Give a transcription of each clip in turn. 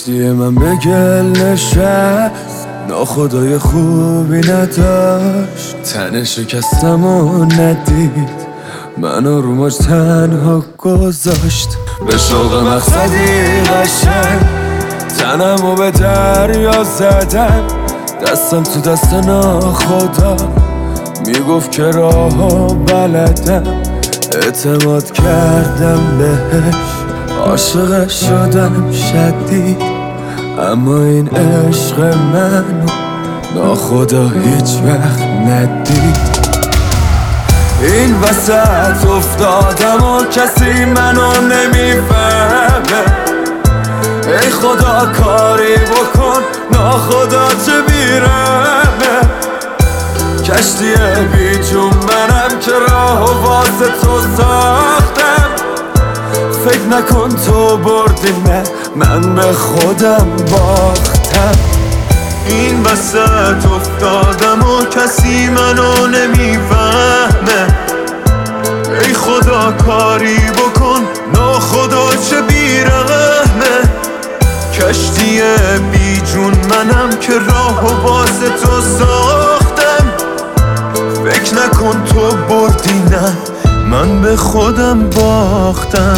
کشتی من به گل نشست، ناخدای خوبی نداشت، تن شکستم و ندید، منو رو موج تنها گذاشت. به شوق مقصدی قشنگ تنمو به دریا زدم، دستم تو دست ناخدا میگفت که راهو بلدم. اعتماد کردم بهش، عاشق شدم شدید، اما این عشق منو ناخدا هیچ وقت ندید. این وسط افتادم و کسی منو نمیفهمه، ای خدا کاری بکن ناخدا چه بیرمه. کشتی بیجون منم که راهو واسه تو ساختم، فکر نکن تو بردی، نه من به خودم باختم. این وسط افتادم و کسی منو نمیفهمه، ای خدا کاری بکن ناخدا چه بیرحمه. کشتی بیجون منم که راهو واسه تو ساختم، فکر نکن تو بردی، نه من به خودم باختم.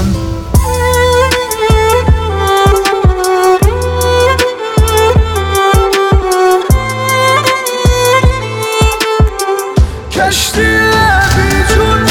کشتی بیجون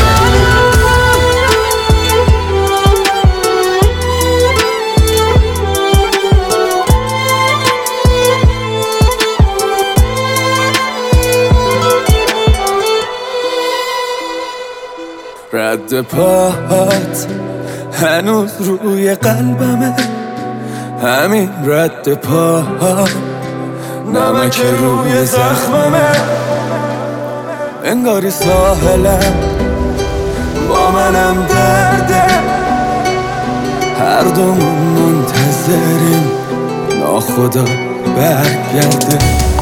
رد پاهات هنوز روی قلبمه، همین رد پاهات نمک روی زخممه. انگاری ساحلم با منم درده، هر دومون منتظریم ناخدا برگرده.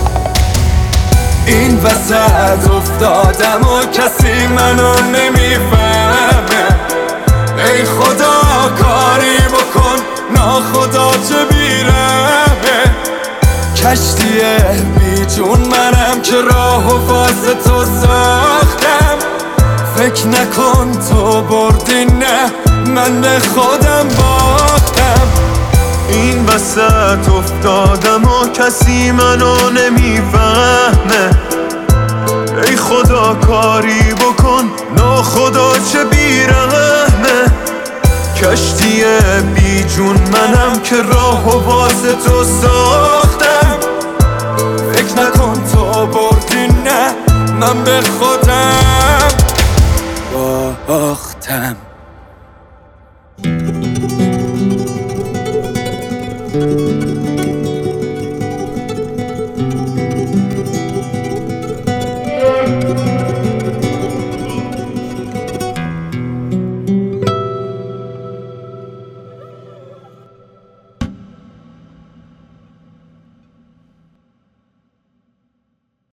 این وسط افتادم و کسی منو نمیفهمه، ای خدا کاری بکن ناخدا چه بیرمه. کشتی بیجون منم که راهو واسه تو ساختم، فکر نکن تو بردی، نه من به خودم باختم. این وسط افتادم و کسی منو نمیفهمه، ای خدا کاری بکن ناخدا چه بیرحمه. کشتی بیجون منم که راهو واسه تو ساختم، فکر نکن تو بردی، نه من به خودم باختم.